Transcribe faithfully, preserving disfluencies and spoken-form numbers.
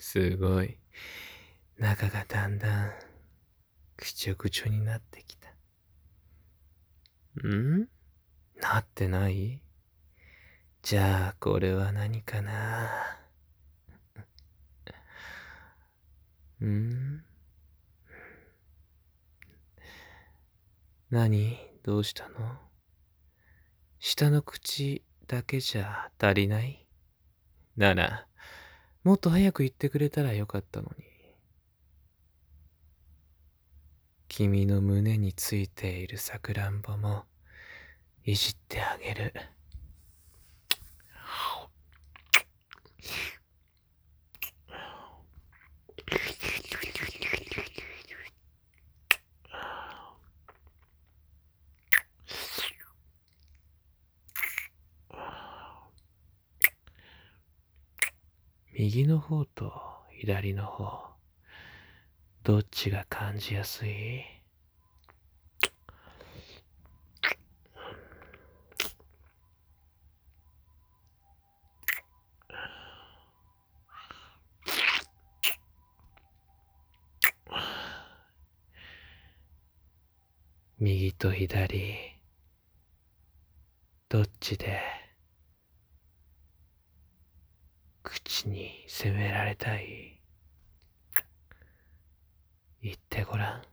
すごい。中がだんだんぐちょぐちょになってきた。んなってない？じゃあこれは何かな。ん何？どうしたの？下の口だけじゃ足りない？なら、もっと早く言ってくれたらよかったのに。君の胸についているさくらんぼもいじってあげる。右の方と左の方、どっちが感じやすい？右と左、どっちで口に責められたい？言ってごらん。